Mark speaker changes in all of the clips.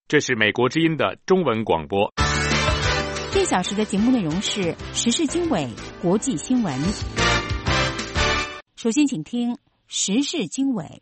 Speaker 1: 这是美国之音的中文广播。
Speaker 2: 1小时的节目内容是时事经纬、国际新闻。首先请听时事经纬。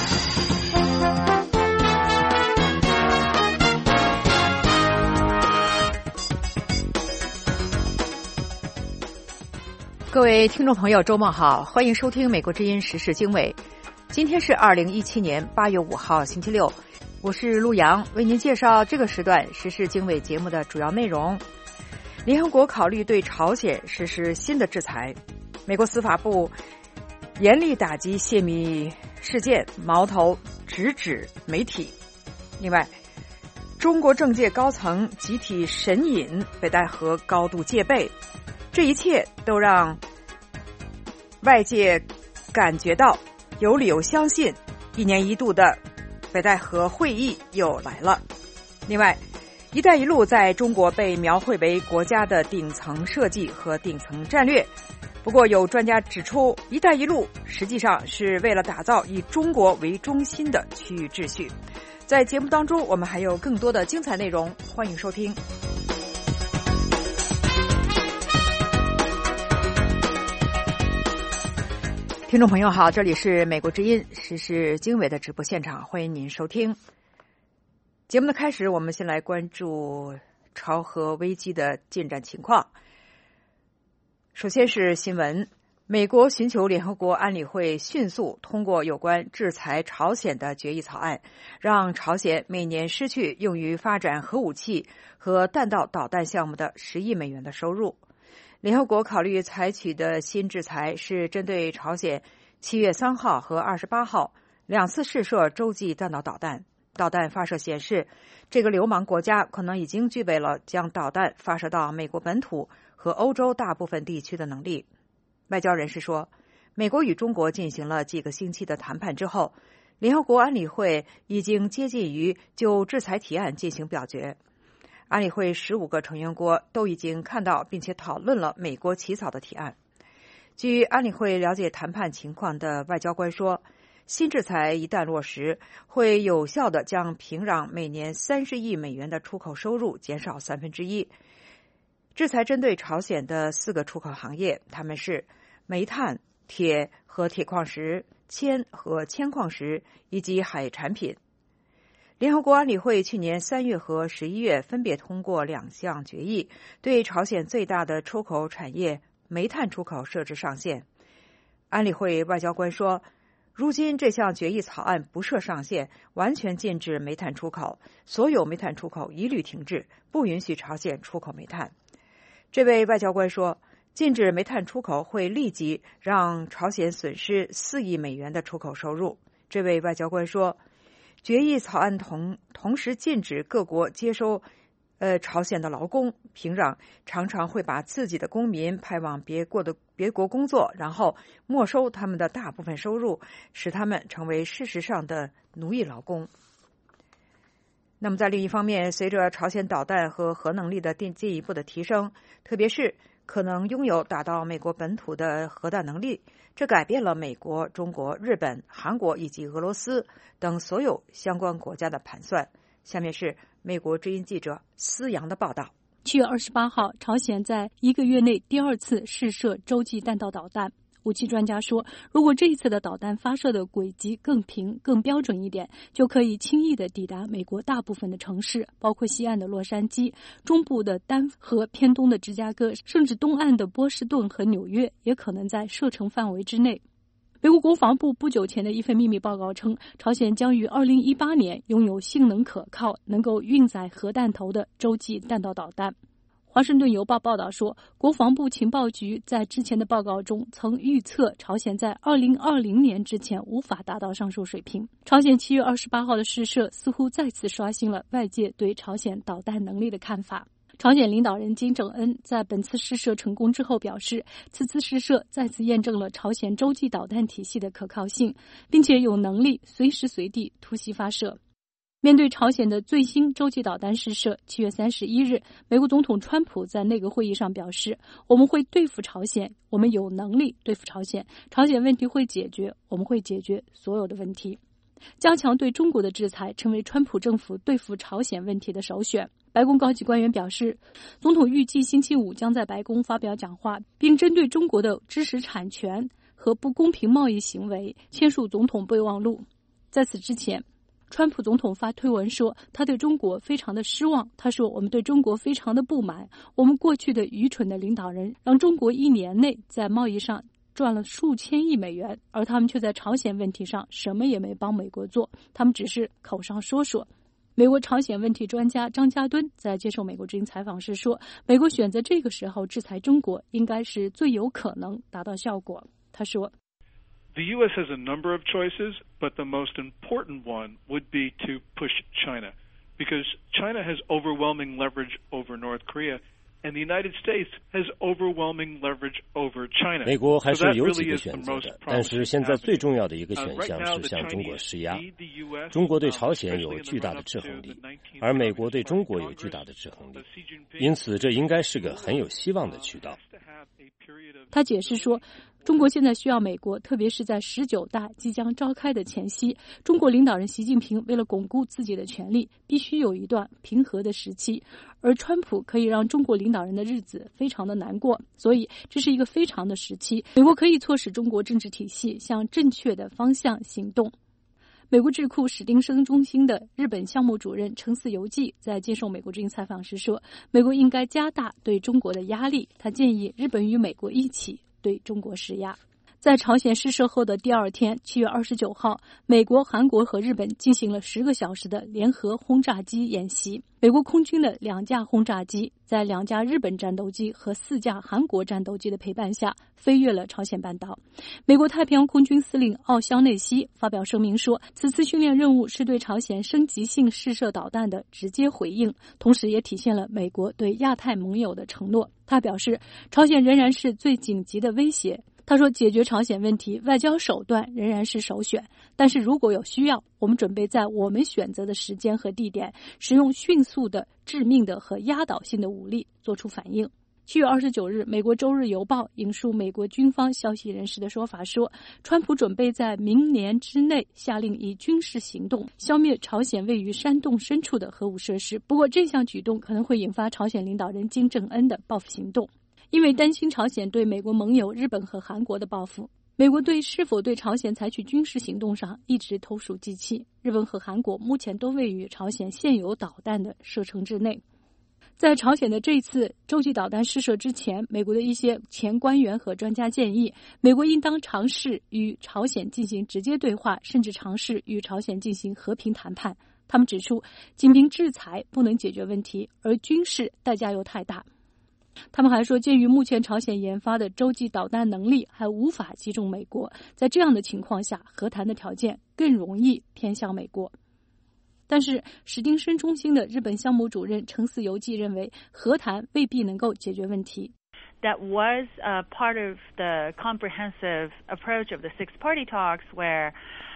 Speaker 3: 各位听众朋友，周末好，欢迎收听美国之音时事经纬。今天是2017年8月5号星期六，我是陆阳，为您介绍这个时段时事经纬节目的主要内容。联合国考虑对朝鲜实施新的制裁，美国司法部严厉打击泄密事件，矛头直指媒体。另外，中国政界高层集体神隐，北戴河高度戒备，这一切都让外界感觉到有理由相信1年1度的北戴河会议又来了。另外，一带一路在中国被描绘为国家的顶层设计和顶层战略，不过有专家指出，一带一路实际上是为了打造以中国为中心的区域秩序。在节目当中，我们还有更多的精彩内容，欢迎收听。听众朋友好，这里是美国之音时事经纬的直播现场，欢迎您收听。节目的开始，我们先来关注朝核危机的进展情况。首先是新闻，美国寻求联合国安理会迅速通过有关制裁朝鲜的决议草案，让朝鲜每年失去用于发展核武器和弹道导弹项目的10亿美元的收入。联合国考虑采取的新制裁是针对朝鲜7月3号和28号2次试射洲际弹道导弹。导弹发射显示，这个流氓国家可能已经具备了将导弹发射到美国本土和欧洲大部分地区的能力。外交人士说，美国与中国进行了几个星期的谈判之后，联合国安理会已经接近于就制裁提案进行表决。安理会15个成员国都已经看到并且讨论了美国起草的提案。据安理会了解谈判情况的外交官说，新制裁一旦落实，会有效地将平壤每年30亿美元的出口收入减少1/3。制裁针对朝鲜的4个出口行业，它们是煤炭、铁和铁矿石、铅和铅矿石以及海产品。联合国安理会去年3月和11月分别通过2项决议，对朝鲜最大的出口产业煤炭出口设置上限。安理会外交官说，如今这项决议草案不设上限，完全禁止煤炭出口，所有煤炭出口一律停滞，不允许朝鲜出口煤炭。这位外交官说，禁止煤炭出口会立即让朝鲜损失4亿美元的出口收入。这位外交官说，决议草案同时禁止各国接收朝鲜的劳工，平壤常常会把自己的公民派往别国工作，然后没收他们的大部分收入，使他们成为事实上的奴役劳工。那么在另一方面，随着朝鲜导弹和核能力的进一步的提升，特别是可能拥有打到美国本土的核弹能力，这改变了美国、中国、日本、韩国以及俄罗斯等所有相关国家的盘算。下面是美国之音记者思阳的报道。
Speaker 4: 7月28号，朝鲜在1个月内第2次试射洲际弹道导弹。武器专家说，如果这一次的导弹发射的轨迹更平、更标准一点，就可以轻易地抵达美国大部分的城市，包括西岸的洛杉矶、中部的丹佛和偏东的芝加哥，甚至东岸的波士顿和纽约也可能在射程范围之内。美国国防部不久前的一份秘密报告称，朝鲜将于2018年拥有性能可靠、能够运载核弹头的洲际弹道导弹。华盛顿邮报报道说，国防部情报局在之前的报告中曾预测朝鲜在2020年之前无法达到上述水平。朝鲜7月28号的试射似乎再次刷新了外界对朝鲜导弹能力的看法。朝鲜领导人金正恩在本次试射成功之后表示，此次试射再次验证了朝鲜洲际导弹体系的可靠性，并且有能力随时随地突袭发射。面对朝鲜的最新洲际导弹试射，7月31日，美国总统川普在内阁会议上表示，我们会对付朝鲜，我们有能力对付朝鲜，朝鲜问题会解决，我们会解决所有的问题。 加强对中国的制裁成为川普政府对付朝鲜问题的首选。白宫高级官员表示，总统预计星期五将在白宫发表讲话，并针对中国的知识产权和不公平贸易行为签署总统备忘录。在此之前，川普总统发推文说，他对中国非常的失望。他说，我们对中国非常的不满，我们过去的愚蠢的领导人让中国1年内在贸易上赚了数千亿美元，而他们却在朝鲜问题上什么也没帮美国做，他们只是口上说说。美国朝鲜问题专家张家敦在接受美国之音采访时说，美国选择这个时候制裁中国应该是最有可能达到效果。他说，
Speaker 5: The U.S. has a number of choices, but the most important one would be to push China, because China has overwhelming leverage over North Korea.And the United States has overwhelming leverage over China.
Speaker 6: 美国还是有几个选择的，但是现在最重要的一个选项是向中国施压。中国对朝鲜有巨大的制衡力，而美国对中国有巨大的制衡力，因此这应该是个很有希望的渠道。
Speaker 4: 他解释说，中国现在需要美国，特别是在19大即将召开的前夕，中国领导人习近平为了巩固自己的权力，必须有一段平和的时期，而川普可以让中国领导人的日子非常的难过，所以这是一个非常的时期，美国可以促使中国政治体系向正确的方向行动。美国智库史丁生中心的日本项目主任程四游纪在接受美国之音采访时说，美国应该加大对中国的压力，他建议日本与美国一起对中国施压。在朝鲜试射后的第二天，7月29号，美国、韩国和日本进行了10个小时的联合轰炸机演习。美国空军的2架轰炸机在2架日本战斗机和4架韩国战斗机的陪伴下飞越了朝鲜半岛。美国太平洋空军司令奥肖内西发表声明说，此次训练任务是对朝鲜升级性试射导弹的直接回应，同时也体现了美国对亚太盟友的承诺。他表示，朝鲜仍然是最紧急的威胁。他说，解决朝鲜问题，外交手段仍然是首选，但是如果有需要，我们准备在我们选择的时间和地点，使用迅速的、致命的和压倒性的武力做出反应。7月29日，美国《周日邮报》引述美国军方消息人士的说法说，川普准备在明年之内下令以军事行动消灭朝鲜位于山洞深处的核武设施。不过，这项举动可能会引发朝鲜领导人金正恩的报复行动。因为担心朝鲜对美国盟友日本和韩国的报复，美国是否对朝鲜采取军事行动上一直投鼠忌器。日本和韩国目前都位于朝鲜现有导弹的射程之内。在朝鲜的这次洲际导弹试射之前，美国的一些前官员和专家建议，美国应当尝试与朝鲜进行直接对话，甚至尝试与朝鲜进行和平谈判。他们指出，仅凭制裁不能解决问题，而军事代价又太大。他们还说，鉴于目前朝鲜研发的洲际导弹能力还无法击中美国，在这样的情况下，和谈的条件更容易偏向美国。但是史丁生中心的日本项目主任程四游纪认为，和谈未必能够解决问题。
Speaker 7: That was part of the comprehensive approach of the six-party talks, where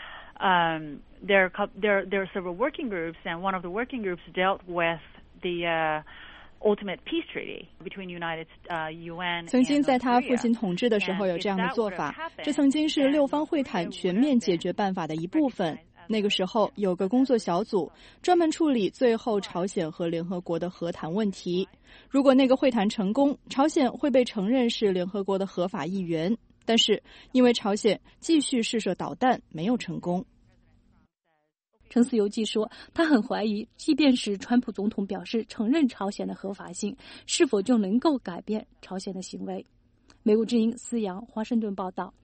Speaker 7: there are several working groups, and one of the working groups dealt with the.Ultimate peace treaty between United UN.
Speaker 8: 曾经在他父亲统治的时候有这样的做法，这曾经是6方会谈全面解决办法的一部分。那个时候有个工作小组专门处理最后朝鲜和联合国的和谈问题。如果那个会谈成功，朝鲜会被承认是联合国的合法一员，但是因为朝鲜继续试射导弹没有成功。
Speaker 4: 程四游纪说，他很怀疑，即便是川普总统表示承认朝鲜的合法性，是否就能够改变朝鲜的行为。美国之音思阳华盛顿报道。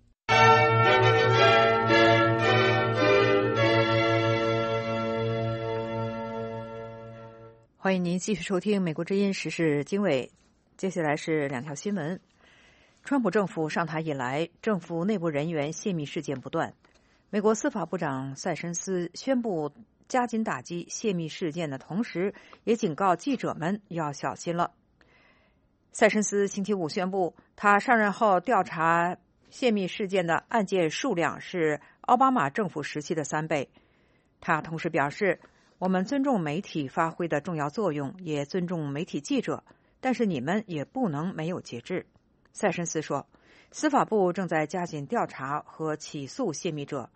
Speaker 3: 欢迎您继续收听美国之音时事经纬，接下来是2条新闻。川普政府上台以来，政府内部人员泄密事件不断。美国司法部长塞申斯宣布加紧打击泄密事件的同时，也警告记者们要小心了。塞申斯星期五宣布，他上任后调查泄密事件的案件数量是奥巴马政府时期的3倍。他同时表示，我们尊重媒体发挥的重要作用，也尊重媒体记者，但是你们也不能没有节制。塞申斯说，司法部正在加紧调查和起诉泄密者。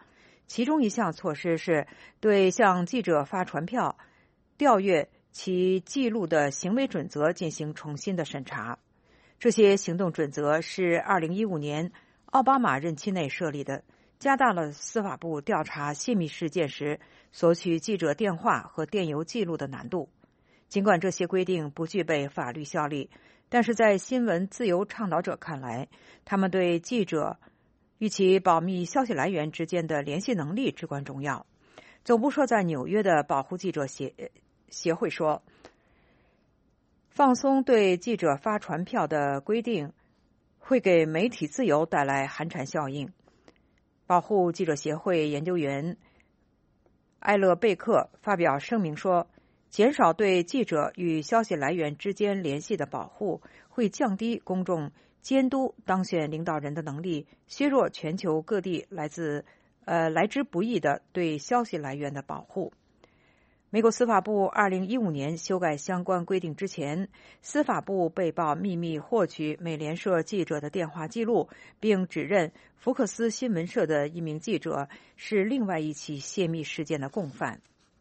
Speaker 3: 其中一项措施是对向记者发传票、调阅其记录的行为准则进行重新的审查。这些行动准则是2015年奥巴马任期内设立的，加大了司法部调查泄密事件时索取记者电话和电邮记录的难度。尽管这些规定不具备法律效力，但是在新闻自由倡导者看来，他们对记者与其保密消息来源之间的联系能力至关重要。总部设在纽约的保护记者协会说，放松对记者发传票的规定会给媒体自由带来寒蝉效应。保护记者协会研究员埃勒贝克发表声明说，减少对记者与消息来源之间联系的保护会降低公众监督当选领导人的能力，削弱全球各地来之不易的对消息来源的保护。美国司法部2015年修改相关规定之前，司法部被曝秘密获取美联社记者的电话记录，并指认福克斯新闻社的一名记者是另外一起泄密事件的共犯。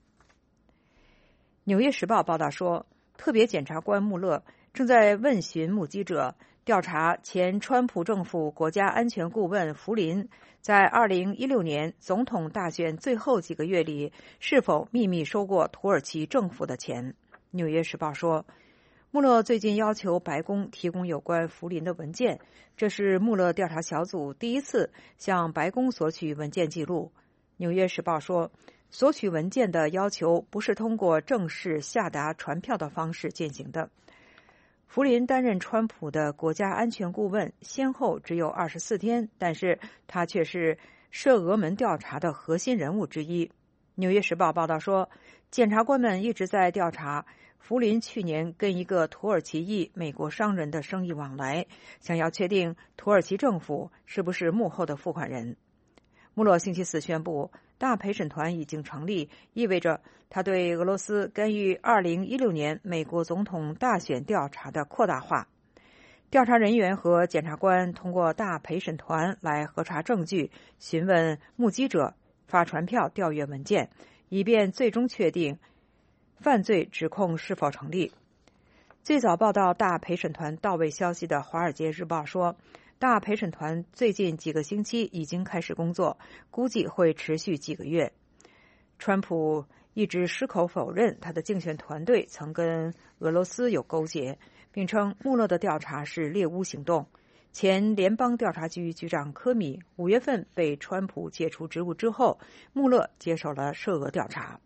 Speaker 3: 纽约时报报道说，特别检察官穆勒正在问询目击者，调查前川普政府国家安全顾问福林在2016年总统大选最后几个月里是否秘密收过土耳其政府的钱。纽约时报说，穆勒最近要求白宫提供有关福林的文件，这是穆勒调查小组第一次向白宫索取文件记录。纽约时报说，索取文件的要求不是通过正式下达传票的方式进行的。福林担任川普的国家安全顾问先后只有24天，但是他却是涉俄门调查的核心人物之一。纽约时报报道说，检察官们一直在调查福林去年跟一个土耳其裔美国商人的生意往来，想要确定土耳其政府是不是幕后的付款人。穆勒星期四宣布，大陪审团已经成立，意味着他对俄罗斯干预2016年美国总统大选调查的扩大化。调查人员和检察官通过大陪审团来核查证据，询问目击者，发传票调阅文件，以便最终确定犯罪指控是否成立。最早报道大陪审团到位消息的《华尔街日报》说，大陪审团最近几个星期已经开始工作，估计会持续几个月。川普一直矢口否认他的竞选团队曾跟俄罗斯有勾结，并称穆勒的调查是猎巫行动。前联邦调查局局长科米5月份被川普解除职务之后，穆勒接手了涉俄调查。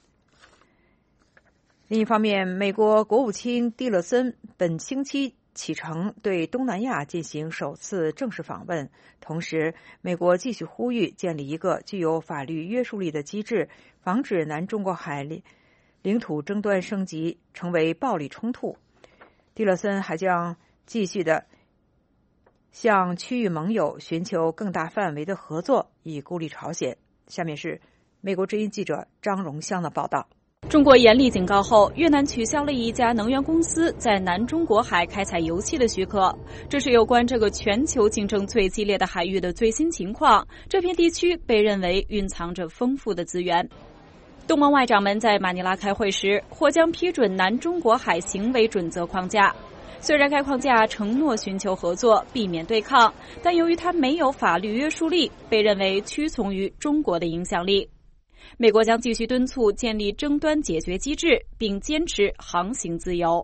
Speaker 3: 另一方面，美国国务卿蒂勒森本星期启程对东南亚进行首次正式访问，同时美国继续呼吁建立一个具有法律约束力的机制，防止南中国海领土争端升级成为暴力冲突。蒂勒森还将继续的向区域盟友寻求更大范围的合作，以孤立朝鲜。下面是美国之音记者张荣香的报道。
Speaker 9: 中国严厉警告后，越南取消了一家能源公司在南中国海开采油气的许可。这是有关这个全球竞争最激烈的海域的最新情况。这片地区被认为蕴藏着丰富的资源。东盟外长们在马尼拉开会时，或将批准南中国海行为准则框架。虽然该框架承诺寻求合作，避免对抗，但由于它没有法律约束力，被认为屈从于中国的影响力。美国将继续敦促建立争端解决机制，并坚持航行自由。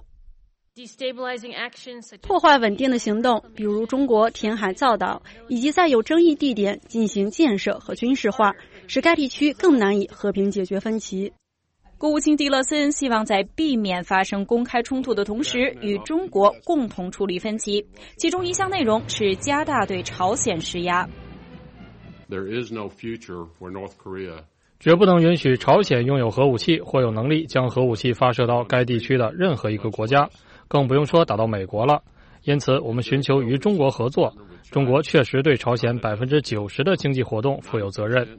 Speaker 10: 破坏稳定的行动，比如中国填海造岛，以及在有争议地点进行建设和军事化，使该地区更难以和平解决分歧。
Speaker 9: 国务卿蒂勒森希望在避免发生公开冲突的同时，与中国共同处理分歧，其中一项内容是加大对朝鲜施压。
Speaker 1: 绝不能允许朝鲜拥有核武器或有能力将核武器发射到该地区的任何一个国家，更不用说打到美国了。因此，我们寻求与中国合作。中国确实对朝鲜90%的经济活动负有责任。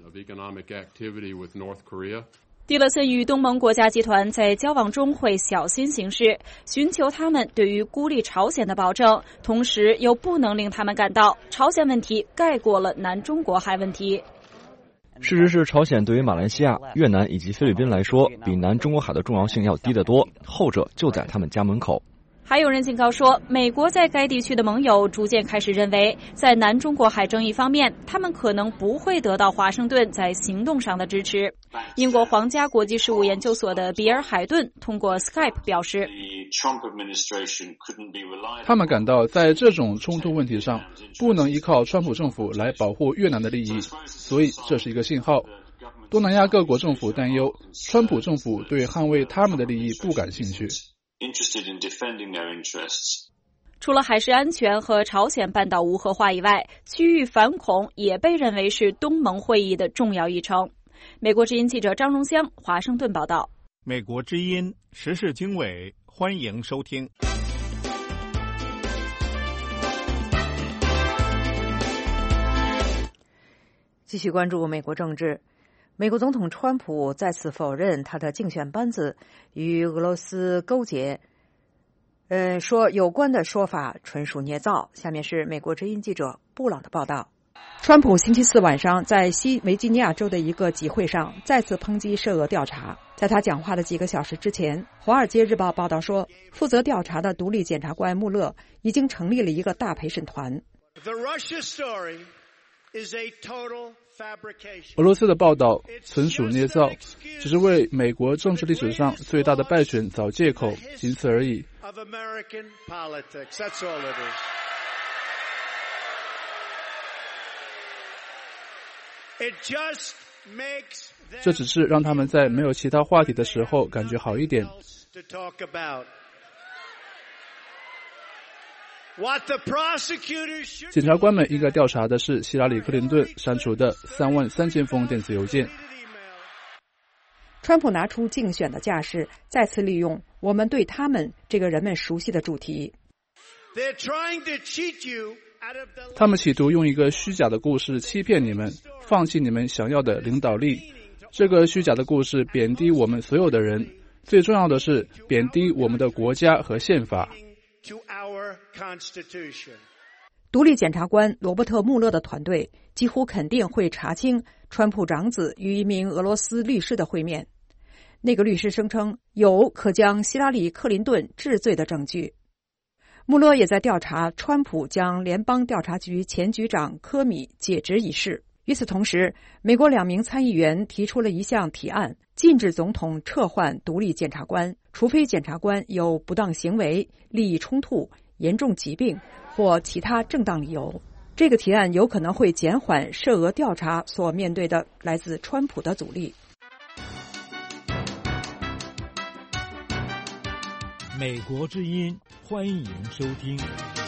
Speaker 9: 蒂勒森与东盟国家集团在交往中会小心行事，寻求他们对于孤立朝鲜的保证，同时又不能令他们感到朝鲜问题盖过了南中国海问题。
Speaker 11: 事实是，朝鲜对于马来西亚、越南以及菲律宾来说，比南中国海的重要性要低得多，后者就在他们家门口。
Speaker 9: 还有人警告说，美国在该地区的盟友逐渐开始认为，在南中国海争议方面，他们可能不会得到华盛顿在行动上的支持。英国皇家国际事务研究所的比尔·海顿通过 Skype 表示，
Speaker 12: 他们感到在这种冲突问题上不能依靠川普政府来保护越南的利益，所以这是一个信号。东南亚各国政府担忧川普政府对捍卫他们的利益不感兴趣。
Speaker 9: 除了海事安全和朝鲜半岛无核化以外，区域反恐也被认为是东盟会议的重要议程。美国之音记者张荣香，华盛顿报道。
Speaker 13: 美国之音时事经纬，欢迎收听。
Speaker 3: 继续关注美国政治。美国总统川普再次否认他的竞选班子与俄罗斯勾结，说有关的说法纯属捏造。下面是美国之音记者布朗的报道。川普星期四晚上在西维吉尼亚州的一个集会上再次抨击涉俄调查。在他讲话的几个小时之前，《华尔街日报》报道说，负责调查的独立检察官穆勒已经成立了一个大陪审团。
Speaker 12: 俄罗斯的报道纯属捏造，只是为美国政治历史上最大的败选找借口，仅此而已。这只是让他们在没有其他话题的时候感觉好一点。检察官们应该调查的是希拉里·克林顿删除的33000封电子邮件。
Speaker 3: 川普拿出竞选的架势，再次利用我们对他们这个人们熟悉的主题。
Speaker 12: 他们企图用一个虚假的故事欺骗你们，放弃你们想要的领导力。这个虚假的故事贬低我们所有的人，最重要的是贬低我们的国家和宪法。
Speaker 3: 独立检察官罗伯特·穆勒的团队几乎肯定会查清川普长子与一名俄罗斯律师的会面。那个律师声称有可将希拉里·克林顿治罪的证据。穆勒也在调查川普将联邦调查局前局长科米解职一事。与此同时，美国2名参议员提出了一项提案，禁止总统撤换独立检察官，除非检察官有不当行为、利益冲突、严重疾病或其他正当理由。这个提案有可能会减缓涉俄调查所面对的来自川普的阻力。
Speaker 14: 美国之音，欢迎收听。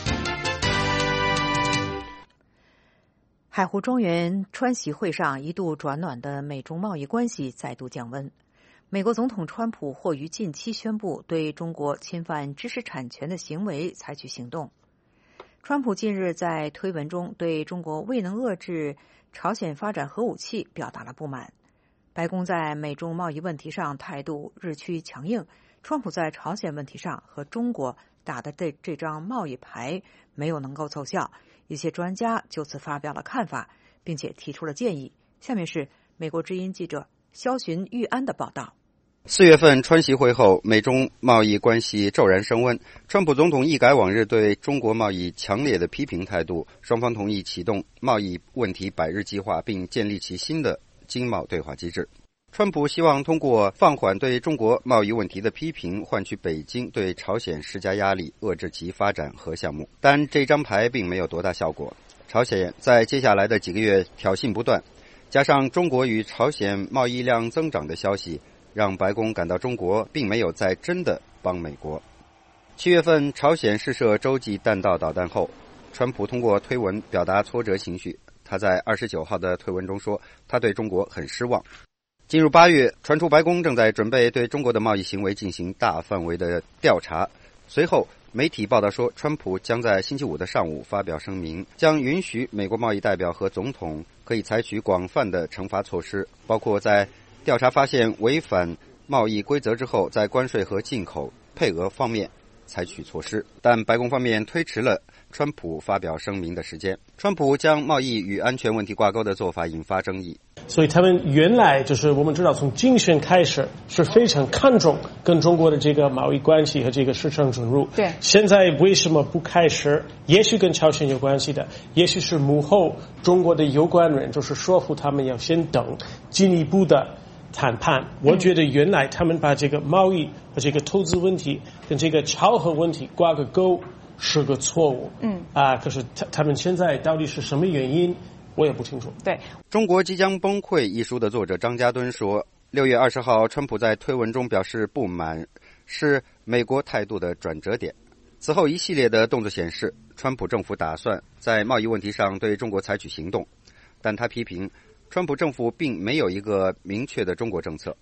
Speaker 3: 海湖庄园川习会上一度转暖的美中贸易关系再度降温。美国总统川普或于近期宣布对中国侵犯知识产权的行为采取行动。川普近日在推文中对中国未能遏制朝鲜发展核武器表达了不满。白宫在美中贸易问题上态度日趋强硬，川普在朝鲜问题上和中国打的这张贸易牌没有能够奏效。一些专家就此发表了看法，并且提出了建议。下面是美国之音记者肖寻玉安的报道。
Speaker 15: 4月份川习会后，美中贸易关系骤然升温。川普总统一改往日对中国贸易强烈的批评态度，双方同意启动贸易问题100日计划，并建立起新的经贸对话机制。川普希望通过放缓对中国贸易问题的批评，换取北京对朝鲜施加压力，遏制其发展核项目。但这张牌并没有多大效果。朝鲜在接下来的几个月挑衅不断，加上中国与朝鲜贸易量增长的消息，让白宫感到中国并没有在真的帮美国。7月份朝鲜试射洲际弹道导弹后，川普通过推文表达挫折情绪。他在29号的推文中说，他对中国很失望。进入8月，传出白宫正在准备对中国的贸易行为进行大范围的调查。随后，媒体报道说，川普将在星期五的上午发表声明，将允许美国贸易代表和总统可以采取广泛的惩罚措施，包括在调查发现违反贸易规则之后，在关税和进口配额方面采取措施。但白宫方面推迟了川普发表声明的时间。川普将贸易与安全问题挂钩的做法引发争议。
Speaker 16: 所以他们原来就是我们知道从竞选开始是非常看重跟中国的这个贸易关系和这个市场准入。
Speaker 3: 对，
Speaker 16: 现在为什么不开始？也许跟朝鲜有关系的，也许是幕后中国的有关人就是说服他们要先等进一步的谈判。我觉得原来他们把这个贸易和这个投资问题跟这个朝核问题挂个钩是个错误。可是他们现在到底是什么原因？我也不清楚。
Speaker 3: 对，
Speaker 15: 中国即将崩溃一书的作者张家敦说，6月20号，川普在推文中表示不满，是美国态度的转折点。此后一系列的动作显示，川普政府打算在贸易问题上对中国采取行动，但他批评川普政府并没有一个明确的中国政策。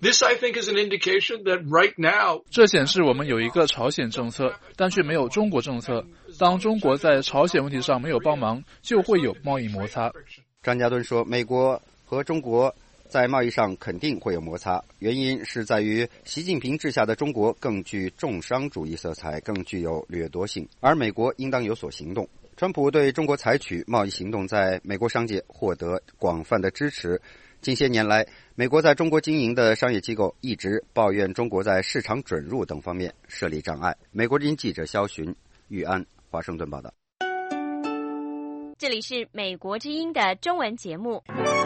Speaker 12: 这显示我们有一个朝鲜政策，但却没有中国政策。当中国在朝鲜问题上没有帮忙，就会有贸易摩擦。
Speaker 15: 张家敦说，美国和中国在贸易上肯定会有摩擦，原因是在于习近平治下的中国更具重商主义色彩，更具有掠夺性，而美国应当有所行动。川普对中国采取贸易行动在美国商界获得广泛的支持。近些年来，美国在中国经营的商业机构一直抱怨中国在市场准入等方面设立障碍。美国之音记者肖寻、玉安，华盛顿报道。
Speaker 17: 这里是美国之音的中文节目。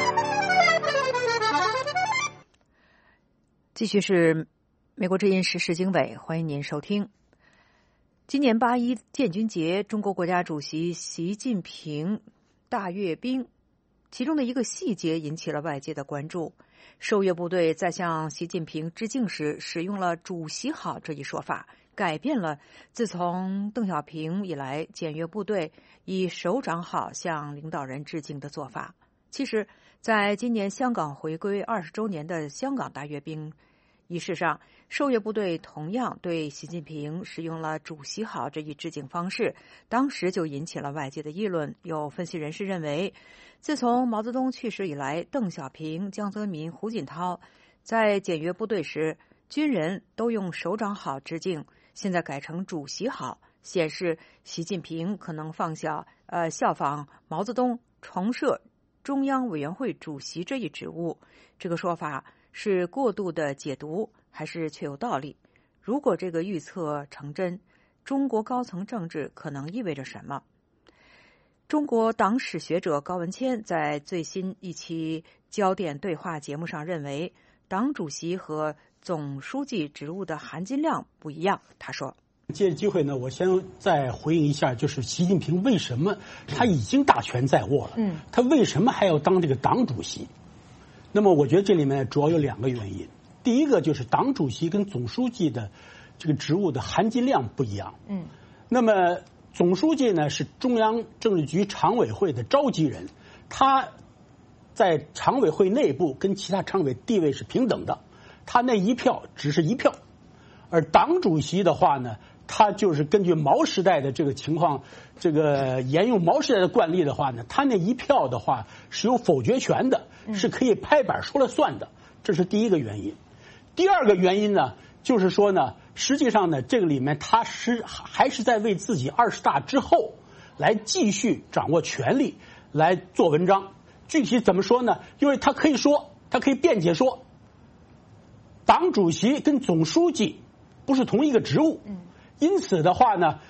Speaker 3: 继续是美国之音时事经纬，欢迎您收听。今年8·1建军节，中国国家主席习近平大阅兵，其中的一个细节引起了外界的关注。受阅部队在向习近平致敬时使用了主席好这一说法，改变了自从邓小平以来检阅部队以首长好向领导人致敬的做法。其实在今年香港回归20周年的香港大阅兵仪式上，受阅部队同样对习近平使用了主席好这一致敬方式，当时就引起了外界的议论。有分析人士认为，自从毛泽东去世以来，邓小平、江泽民、胡锦涛在检阅部队时，军人都用首长好致敬，现在改成主席好，显示习近平可能效仿毛泽东重设中央委员会主席这一职务。这个说法是过度的解读，还是确有道理？如果这个预测成真，中国高层政治可能意味着什么？中国党史学者高文谦在最新一期焦点对话节目上认为，党主席和总书记职务的含金量不一样。他说，
Speaker 18: 借机会呢，我先再回应一下，就是习近平为什么他已经大权在握了，他为什么还要当这个党主席？那么我觉得这里面主要有2个原因。第一个就是党主席跟总书记的这个职务的含金量不一样。那么总书记呢是中央政治局常委会的召集人，他在常委会内部跟其他常委地位是平等的，他那一票只是一票。而党主席的话呢，他就是根据毛时代的这个情况，这个沿用毛时代的惯例的话呢，他那一票的话是有否决权的，是可以拍板说了算的，这是第一个原因。第二个原因呢，就是说呢，实际上呢，这个里面他还是在为自己20大之后来继续掌握权力来做文章。具体怎么说呢？因为他可以说，他可以辩解说，党主席跟总书记不是同一个职务，因此的话呢，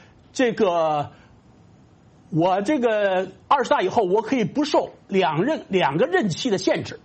Speaker 18: 我这个20大以后，我可以不受两个任期的限制。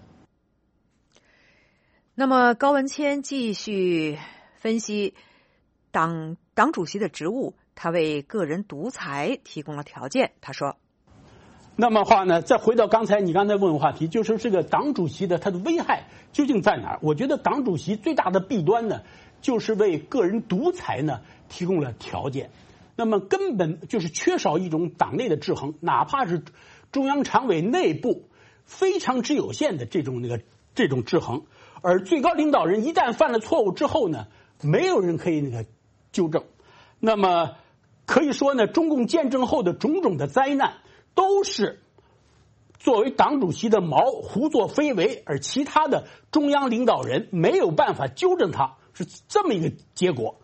Speaker 3: 那么高文谦继续分析党主席的职务，他为个人独裁提供了条件。他说，
Speaker 18: 那么话呢，再回到你刚才问的话题，就是这个党主席的他的危害究竟在哪儿？我觉得党主席最大的弊端呢，就是为个人独裁呢提供了条件。那么根本就是缺少一种党内的制衡，哪怕是中央常委内部非常之有限的这种制衡。而最高领导人一旦犯了错误之后呢，没有人可以纠正。那么可以说呢，中共建政后的种种的灾难，都是作为党主席的毛胡作非为，而其他的中央领导人没有办法纠正他，是这么一个结果。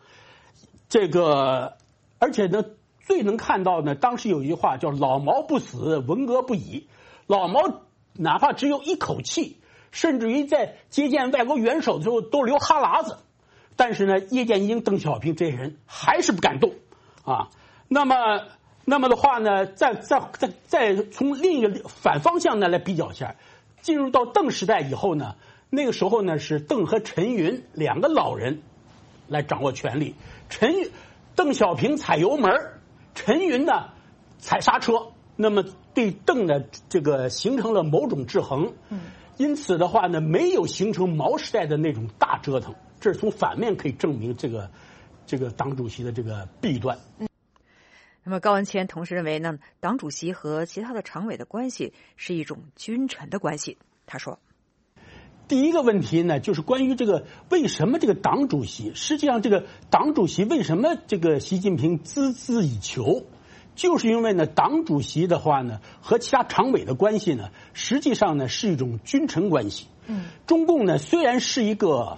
Speaker 18: 而且呢，最能看到呢，当时有一句话叫"老毛不死，文革不已"。老毛哪怕只有一口气， 甚至于在接见外国元首的时候都流哈喇子。但是呢，叶剑英、邓小平这些人还是不敢动啊。那么的话呢，再从另一个反方向呢来比较一下，进入到邓时代以后呢，那个时候呢是邓和陈云两个老人来掌握权力，邓小平踩油门，陈云呢踩刹车，那么对邓的这个形成了某种制衡。因此的话呢，没有形成毛时代的那种大折腾。这是从反面可以证明这个党主席的这个弊端。
Speaker 3: 那么高文谦同时认为呢，党主席和其他的常委的关系是一种君臣的关系。他说，
Speaker 18: 第一个问题呢，就是关于这个为什么这个党主席，实际上这个党主席为什么这个习近平孜孜以求，就是因为呢，党主席的话呢和其他常委的关系呢，实际上呢是一种君臣关系。中共呢虽然是一个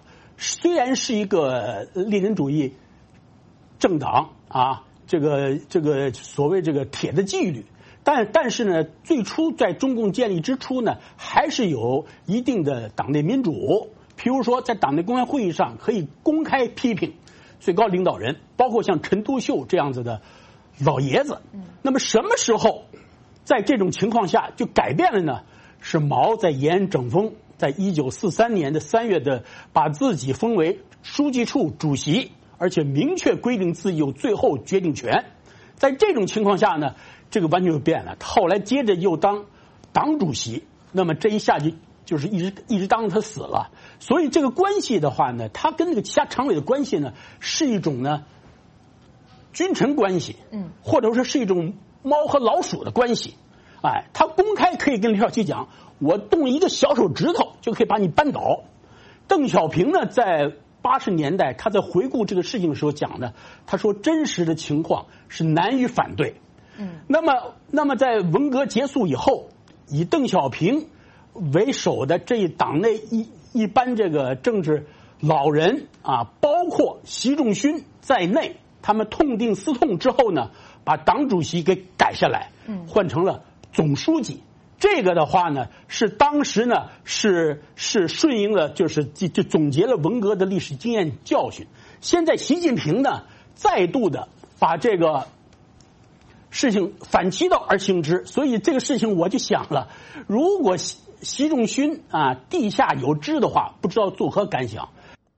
Speaker 18: 列宁主义政党啊，这个所谓这个铁的纪律，但是呢，最初在中共建立之初呢，还是有一定的党内民主。譬如说，在党内公开会议上可以公开批评最高领导人，包括像陈独秀这样子的老爷子。那么什么时候在这种情况下就改变了呢？是毛在延安整风，在1943年的3月的把自己封为书记处主席，而且明确规定自己有最后决定权。在这种情况下呢，这个完全就变了。后来接着又当党主席，那么这一下就是一直当他死了。所以这个关系的话呢，他跟那个其他常委的关系呢，是一种呢君臣关系，或者说是一种猫和老鼠的关系。他公开可以跟刘少奇讲，我动一个小手指头就可以把你扳倒。邓小平呢，在80年代他在回顾这个事情的时候讲的，他说真实的情况是难以反对。那么在文革结束以后，以邓小平为首的这一党内一般这个政治老人啊，包括习仲勋在内，他们痛定思痛之后呢，把党主席给改下来，换成了总书记。这个的话呢，是当时呢是顺应了，就总结了文革的历史经验教训。现在习近平呢再度的把这个事情反其道而行之，所以这个事情我就想了，如果习仲勋地下有知的话，不知道作何感想。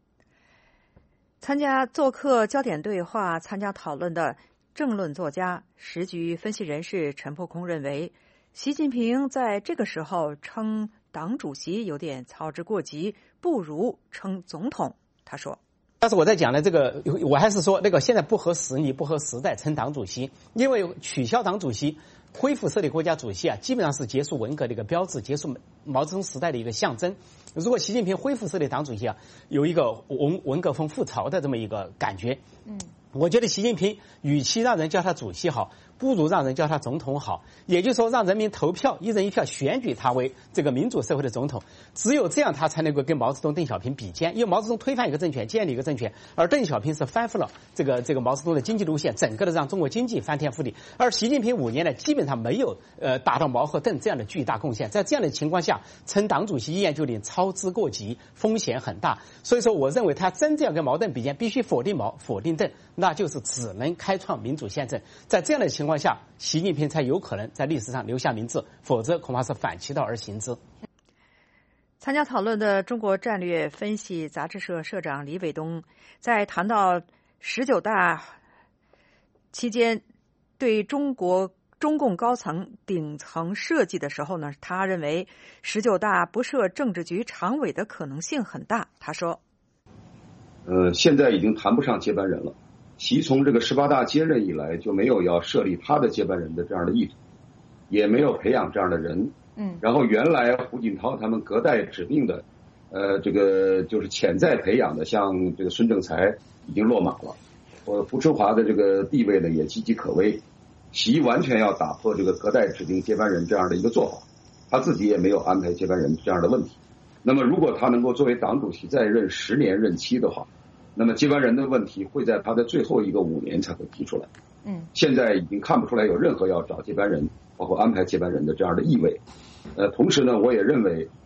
Speaker 3: 做客焦点对话参加讨论的政论作家、时局分析人士陈破空认为，习近平在这个时候称党主席有点操之过急，不如称总统。他说，
Speaker 19: 但是我在讲的这个，我还是说那个现在不合时宜、不合时代称党主席，因为取消党主席，恢复设立国家主席基本上是结束文革的一个标志，结束毛泽东时代的一个象征。如果习近平恢复设立党主席有一个文革风复朝的这么一个感觉。我觉得习近平与其让人叫他主席好，不如让人叫他总统好。也就是说，让人民投票，一人一票选举他为这个民主社会的总统。只有这样，他才能够跟毛泽东、邓小平比肩。因为毛泽东推翻一个政权，建立一个政权，而邓小平是翻覆了这个毛泽东的经济路线，整个的让中国经济翻天覆地。而习近平5年来基本上没有达到毛和邓这样的巨大贡献。在这样的情况下，称党主席一言就令操之过急，风险很大。所以说，我认为他真正要跟毛邓比肩，必须否定毛，否定邓。那就是只能开创民主宪政。在这样的情况下，习近平才有可能在历史上留下名字，否则恐怕是反其道而行之。
Speaker 3: 参加讨论的中国战略分析杂志社社长李伟东在谈到19大期间对中共高层顶层设计的时候呢，他认为19大不设政治局常委的可能性很大。他说，
Speaker 20: 现在已经谈不上接班人了。习从这个18大接任以来就没有要设立他的接班人的这样的意图，也没有培养这样的人。然后原来胡锦涛他们隔代指定的，这个就是潜在培养的，像这个孙政才已经落马了，胡春华的这个地位呢也岌岌可危。习完全要打破这个隔代指定接班人这样的一个做法，他自己也没有安排接班人这样的问题。那么如果他能够作为党主席再任10年任期的话，那么接班人的问题会在他的最后一个5年才会提出来。现在已经看不出来有任何要找接班人，包括安排接班人的这样的意味。同时呢，我也认为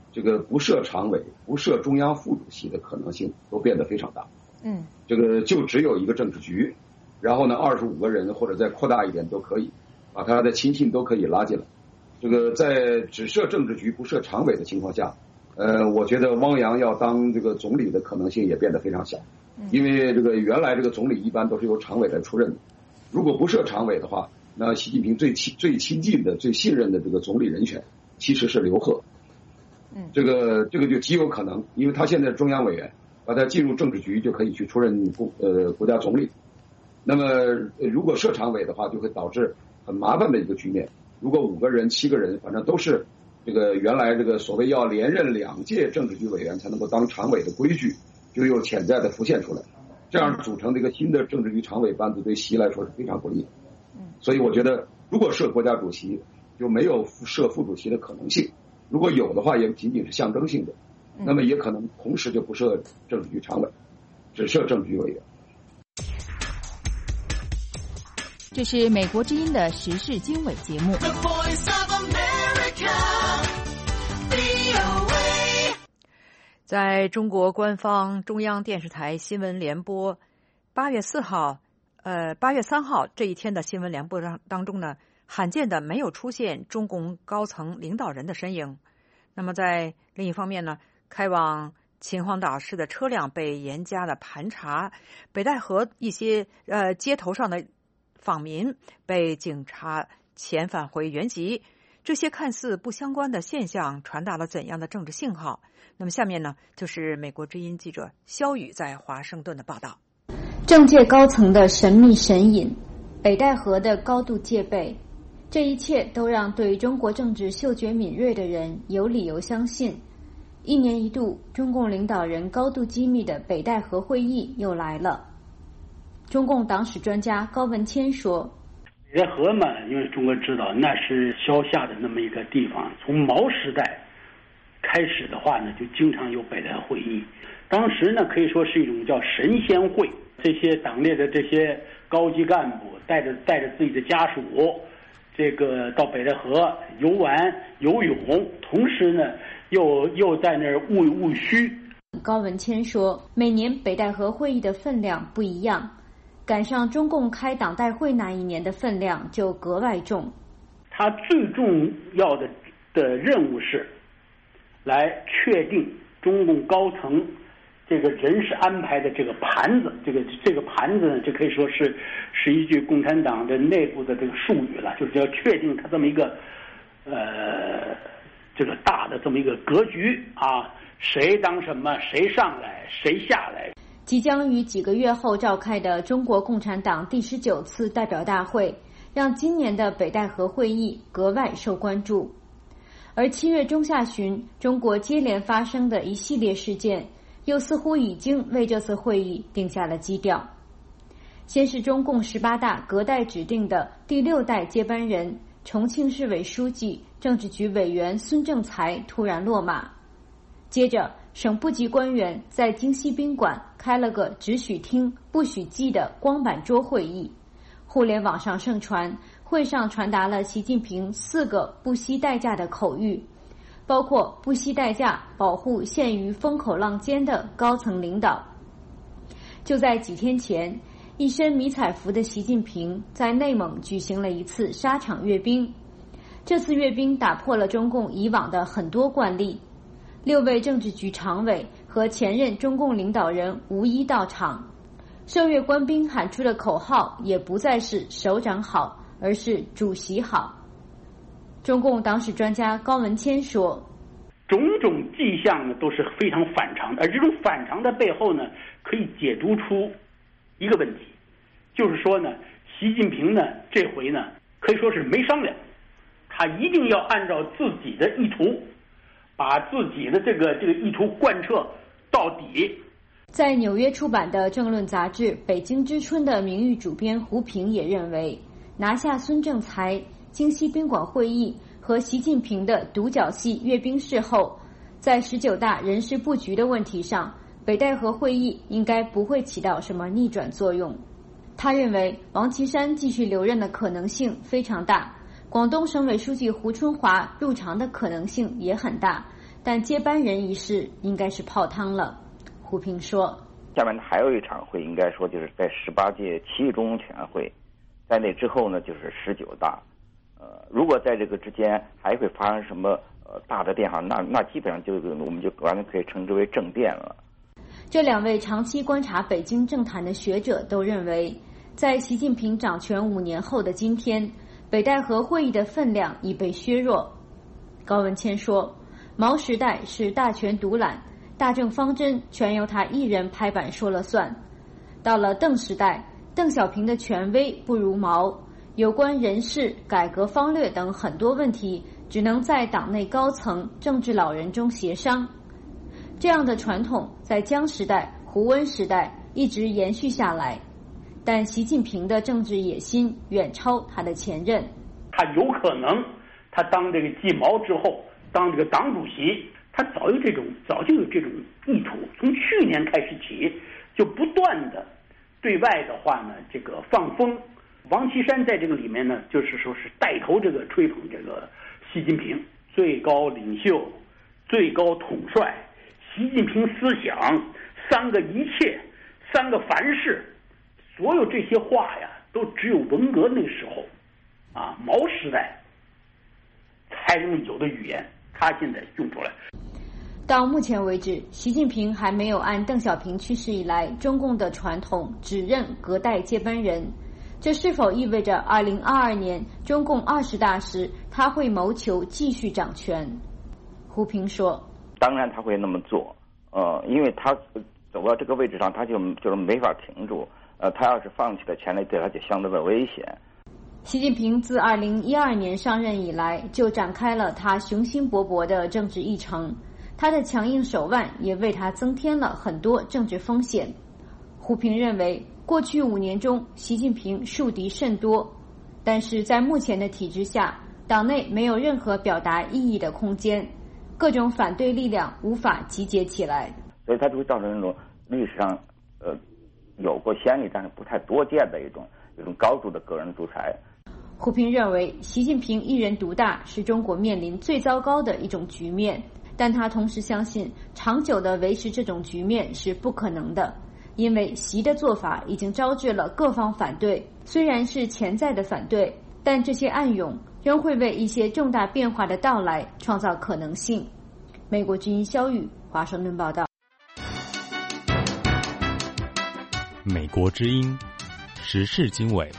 Speaker 20: 这个不设常委、不设中央副主席的可能性都变得非常大。这个就只有一个政治局，然后呢25个人或者再扩大一点都可以，把他的亲信都可以拉进来。这个在只设政治局不设常委的情况下，我觉得汪洋要当这个总理的可能性也变得非常小，因为这个原来这个总理一般都是由常委来出任的，如果不设常委的话，那习近平最亲近的、最信任的这个总理人选其实是刘鹤。这个就极有可能，因为他现在中央委员，把他进入政治局就可以去出任国家总理。那么如果设常委的话，就会导致很麻烦的一个局面。如果5个人、7个人，反正都是这个原来这个所谓要连任2届政治局委员才能够当常委的规矩，就又潜在的浮现出来。这样组成这个新的政治局常委班子，对习来说是非常不利的。所以我觉得，如果设国家主席，就没有设副主席的可能性；如果有的话，也仅仅是象征性的。那么也可能同时就不设政治局常委，只设政治局委员。
Speaker 2: 这是美国之音的时事经纬节目。
Speaker 3: 在中国官方中央电视台新闻联播8月3号这一天的新闻联播当中呢，罕见的没有出现中共高层领导人的身影。那么在另一方面呢，开往秦皇岛市的车辆被严加的盘查，北戴河一些街头上的访民被警察遣返回原籍，这些看似不相关的现象传达了怎样的政治信号？那么下面呢，就是美国之音记者肖宇在华盛顿的报道。
Speaker 21: 政界高层的神秘神隐，北戴河的高度戒备，这一切都让对中国政治嗅觉敏锐的人有理由相信，1年1度中共领导人高度机密的北戴河会议又来了。中共党史专家高文谦说，
Speaker 18: 北戴河嘛，因为中国知道那是萧夏的那么一个地方，从毛时代开始的话呢，就经常有北戴河会议。当时呢，可以说是一种叫神仙会，这些党内的这些高级干部带着自己的家属，这个到北戴河游玩游泳，同时呢又在那儿务虚。
Speaker 21: 高文谦说，每年北戴河会议的分量不一样，赶上中共开党代会那一年的分量就格外重。
Speaker 18: 他最重要的任务是来确定中共高层这个人事安排的这个盘子，这个盘子呢，就可以说是一句共产党的内部的这个术语了，就是要确定他这么一个这个大的这么一个格局啊，谁当什么，谁上来，谁下来。
Speaker 21: 即将于几个月后召开的中国共产党第19次代表大会，让今年的北戴河会议格外受关注。而7月中下旬，中国接连发生的一系列事件，又似乎已经为这次会议定下了基调。先是中共18大隔代指定的第6代接班人、重庆市委书记、政治局委员孙政才突然落马，接着省部级官员在京西宾馆开了个只许听不许记的光板桌会议，互联网上盛传会上传达了习近平4个不惜代价的口谕，包括不惜代价保护陷于风口浪尖的高层领导。就在几天前，一身迷彩服的习近平在内蒙举行了一次沙场阅兵，这次阅兵打破了中共以往的很多惯例，6位政治局常委和前任中共领导人无一到场，受阅官兵喊出的口号也不再是首长好，而是主席好。中共党史专家高文谦说，
Speaker 18: 种种迹象呢都是非常反常的，而这种反常的背后呢，可以解读出一个问题，就是说呢，习近平呢这回呢可以说是没商量，他一定要按照自己的意图，把自己的这个意图贯彻到底。
Speaker 21: 在纽约出版的政论杂志《北京之春》的名誉主编胡平也认为，拿下孙政才、京西宾馆会议和习近平的独角戏阅兵式后，在19大人事布局的问题上，北戴河会议应该不会起到什么逆转作用。他认为王岐山继续留任的可能性非常大，广东省委书记胡春华入常的可能性也很大， 但接班人一事应该是泡汤了。胡平说，
Speaker 5: 下面还有一场会，应该说就是在18届7中全会，在那之后呢就是19大。如果在这个之间还会发生什么大的变化，那基本上我们就完全可以称之为政变了。
Speaker 21: 这两位长期观察北京政坛的学者都认为，在习近平掌权5年后的今天，北戴河会议的分量已被削弱。高文谦说，毛时代是大权独揽，大政方针全由他一人拍板说了算。到了邓时代，邓小平的权威不如毛，有关人事、改革方略等很多问题只能在党内高层、政治老人中协商。这样的传统在江时代、胡温时代一直延续下来，但习近平的政治野心远超他的前任。
Speaker 18: 他有可能，他当这个继毛之后，当这个党主席，他早就有这种意图。从去年开始起，就不断的对外的话呢，这个放风。王岐山在这个里面呢，就是说是带头这个吹捧这个习近平，最高领袖、最高统帅。习近平思想3个一切3个凡是，所有这些话呀，都只有文革那个时候毛时代才能有的语言，他现在用出来。
Speaker 21: 到目前为止，习近平还没有按邓小平去世以来中共的传统只认隔代接班人。这是否意味着2022年中共20大时他会谋求继续掌权？胡平说，
Speaker 5: 当然他会那么做，因为他走到这个位置上，他就是没法停住，他要是放弃了权力，对他就相当的危险。
Speaker 21: 习近平自2012年上任以来，就展开了他雄心勃勃的政治议程，他的强硬手腕也为他增添了很多政治风险。胡平认为，过去5年中，习近平树敌甚多，但是在目前的体制下，党内没有任何表达异议的空间，各种反对力量无法集结起来，
Speaker 5: 所以它就会造成那种历史上有过先例但是不太多见的一种高度的个人独裁。
Speaker 21: 胡平认为，习近平一人独大是中国面临最糟糕的一种局面，但他同时相信，长久的维持这种局面是不可能的，因为习的做法已经招致了各方反对，虽然是潜在的反对，但这些暗涌仍会为一些重大变化的到来创造可能性。美国之音肖宇华盛顿报道。
Speaker 22: 美国之音时事经纬，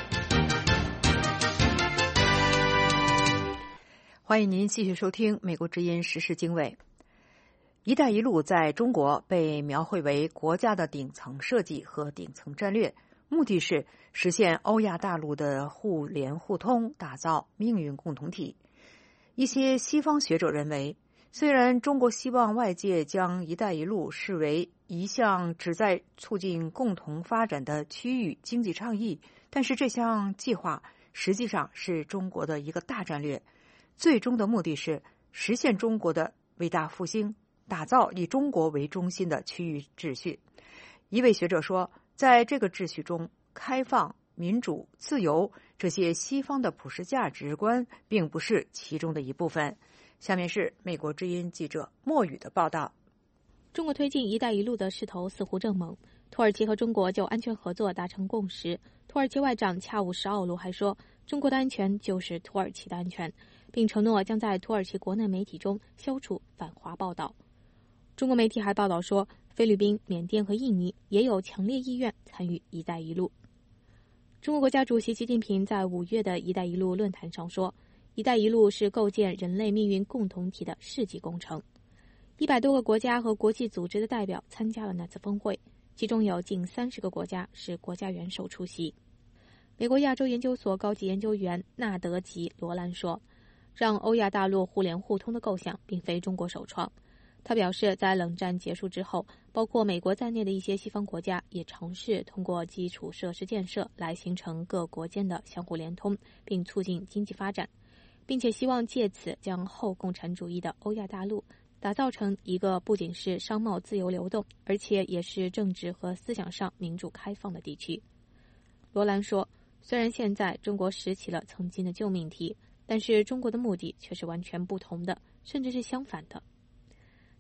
Speaker 3: 欢迎您继续收听美国之音时事经纬。一带一路在中国被描绘为国家的顶层设计和顶层战略，目的是实现欧亚大陆的互联互通，打造命运共同体。一些西方学者认为，虽然中国希望外界将一带一路视为一项旨在促进共同发展的区域经济倡议，但是这项计划实际上是中国的一个大战略，最终的目的是实现中国的伟大复兴，打造以中国为中心的区域秩序。一位学者说，在这个秩序中，开放、民主、自由这些西方的普世价值观并不是其中的一部分。下面是美国之音记者莫宇的报道。
Speaker 23: 中国推进一带一路的势头似乎正猛，土耳其和中国就安全合作达成共识。土耳其外长恰武什奥卢还说，中国的安全就是土耳其的安全，并承诺将在土耳其国内媒体中消除反华报道。中国媒体还报道说，菲律宾、缅甸和印尼也有强烈意愿参与一带一路。中国国家主席习近平在5月的一带一路论坛上说，一带一路是构建人类命运共同体的世纪工程。100多个国家和国际组织的代表参加了那次峰会，其中有近30个国家是国家元首出席。美国亚洲研究所高级研究员纳德吉·罗兰说，让欧亚大陆互联互通的构想并非中国首创。他表示，在冷战结束之后，包括美国在内的一些西方国家也尝试通过基础设施建设来形成各国间的相互连通，并促进经济发展，并且希望借此将后共产主义的欧亚大陆打造成一个不仅是商贸自由流动，而且也是政治和思想上民主开放的地区。罗兰说，虽然现在中国拾起了曾经的旧命题，但是中国的目的却是完全不同的，甚至是相反的。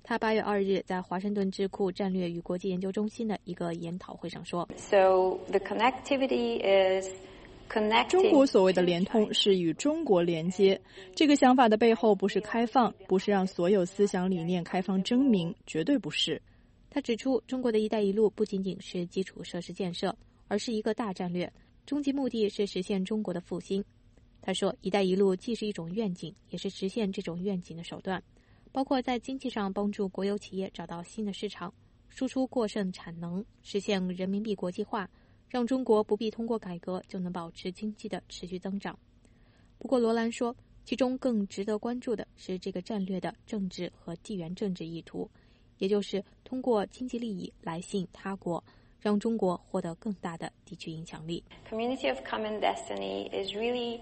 Speaker 23: 他8月2日在华盛顿智库战略与国际研究中心的一个研讨会上说，
Speaker 6: 中国所谓的联通是与中国连接，这个想法的背后不是开放，不是让所有思想理念开放争鸣，绝对不是。
Speaker 23: 他指出，中国的一带一路不仅仅是基础设施建设，而是一个大战略，终极目的是实现中国的复兴。他说，一带一路既是一种愿景，也是实现这种愿景的手段，包括在经济上帮助国有企业找到新的市场，输出过剩产能，实现人民币国际化，让中国不必通过改革就能保持经济的持续增长。不过罗兰说，其中更值得关注的是这个战略的政治和地缘政治意图，也就是通过经济利益来吸引他国，让中国获得更大的地区影响力。
Speaker 7: Community of Common Destiny is really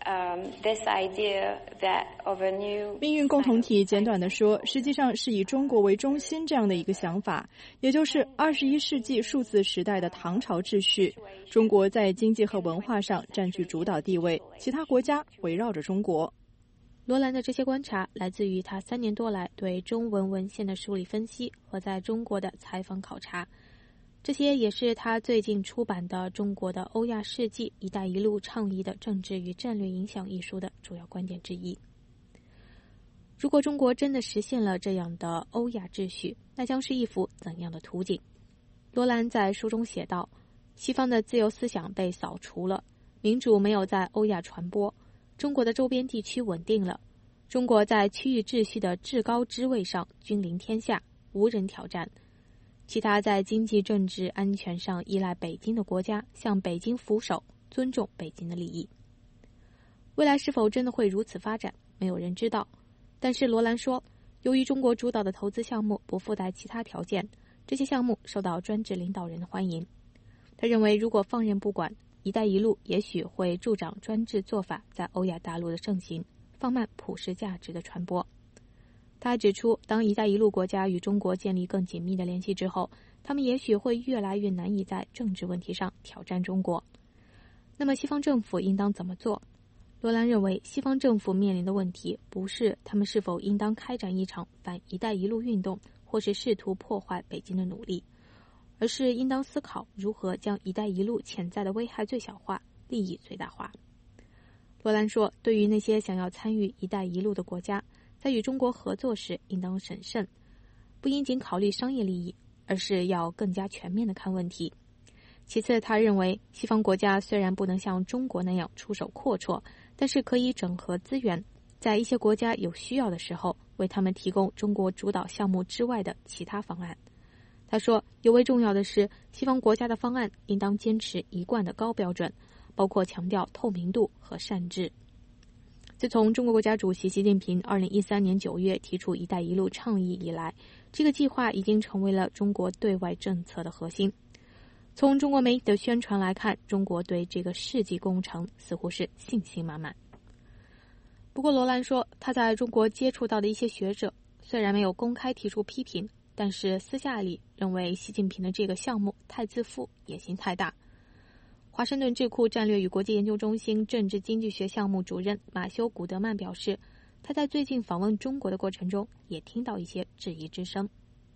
Speaker 7: this idea that of a new
Speaker 6: 命运共同体，简短的说，实际上是以中国为中心这样的一个想法，也就是21世纪数字时代的唐朝秩序。中国在经济和文化上占据主导地位，其他国家围绕着中国。
Speaker 23: 罗兰的这些观察来自于他3年多来对中文文献的梳理分析和在中国的采访考察，这些也是他最近出版的《中国的欧亚世纪一带一路倡议的政治与战略影响》一书的主要观点之一。如果中国真的实现了这样的欧亚秩序，那将是一幅怎样的图景？罗兰在书中写道，西方的自由思想被扫除了，民主没有在欧亚传播，中国的周边地区稳定了，中国在区域秩序的至高之位上君临天下，无人挑战。其他在经济、政治、安全上依赖北京的国家向北京俯首，尊重北京的利益。未来是否真的会如此发展，没有人知道。但是罗兰说，由于中国主导的投资项目不附带其他条件，这些项目受到专制领导人的欢迎。他认为，如果放任不管，一带一路也许会助长专制做法在欧亚大陆的盛行，放慢普世价值的传播。他还指出，当一带一路国家与中国建立更紧密的联系之后，他们也许会越来越难以在政治问题上挑战中国。那么西方政府应当怎么做？罗兰认为，西方政府面临的问题不是他们是否应当开展一场反一带一路运动，或是试图破坏北京的努力，而是应当思考如何将一带一路潜在的危害最小化，利益最大化。罗兰说，对于那些想要参与一带一路的国家，在与中国合作时应当审慎，不应仅考虑商业利益，而是要更加全面地看问题。其次，他认为西方国家虽然不能像中国那样出手阔绰，但是可以整合资源，在一些国家有需要的时候，为他们提供中国主导项目之外的其他方案。他说，尤为重要的是，西方国家的方案应当坚持一贯的高标准，包括强调透明度和善治。自从中国国家主席习近平2013年9月提出一带一路倡议以来，这个计划已经成为了中国对外政策的核心。从中国媒体的宣传来看，中国对这个世纪工程似乎是信心满满。不过罗兰说，他在中国接触到的一些学者虽然没有公开提出批评，但是私下里认为习近平的这个项目太自负，野心太大。华盛顿智库战略与国际研究中心政治经济学项目主任马修·古德曼表示，他在最近访问中国的过程中也听到一些质疑之声。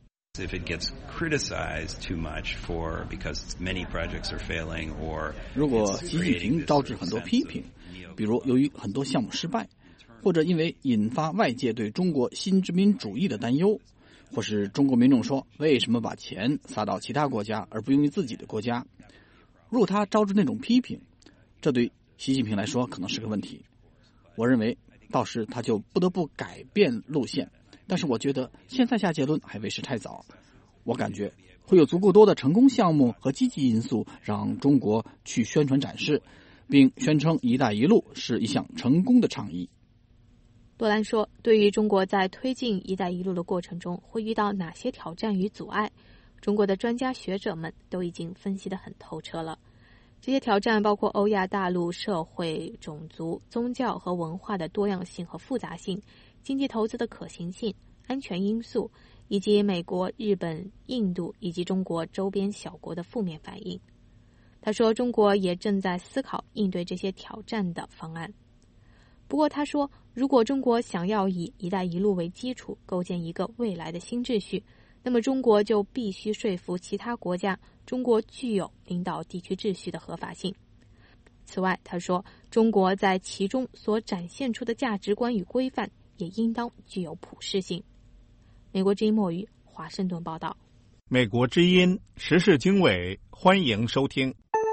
Speaker 8: If it gets criticized too much for because many projects are failing or
Speaker 24: 如果习近平招致很多批评，比如由于很多项目失败，或者因为引发外界对中国新殖民主义的担忧，或是中国民众说为什么把钱撒到其他国家而不用于自己的国家，如果他招致那种批评，这对习近平来说可能是个问题。我认为到时他就不得不改变路线，但是我觉得现在下结论还为时太早。我感觉会有足够多的成功项目和积极因素让中国去宣传展示，并宣称一带一路是一项成功的倡议。
Speaker 23: 罗兰说，对于中国在推进一带一路的过程中会遇到哪些挑战与阻碍，中国的专家学者们都已经分析得很透彻了。这些挑战包括欧亚大陆社会、种族、宗教和文化的多样性和复杂性，经济投资的可行性、安全因素，以及美国、日本、印度以及中国周边小国的负面反应。他说，中国也正在思考应对这些挑战的方案。 不过他说，如果中国想要以“一带一路”为基础构建一个未来的新秩序，那么中国就必须说服其他国家，中国具有领导地区秩序的合法性。此外，他说，中国在其中所展现出的价值观与规范也应当具有普适性。美国之音莫语华盛顿报道。
Speaker 13: 美国之音时事经纬，欢迎收听。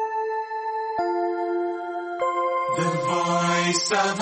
Speaker 1: The Voice of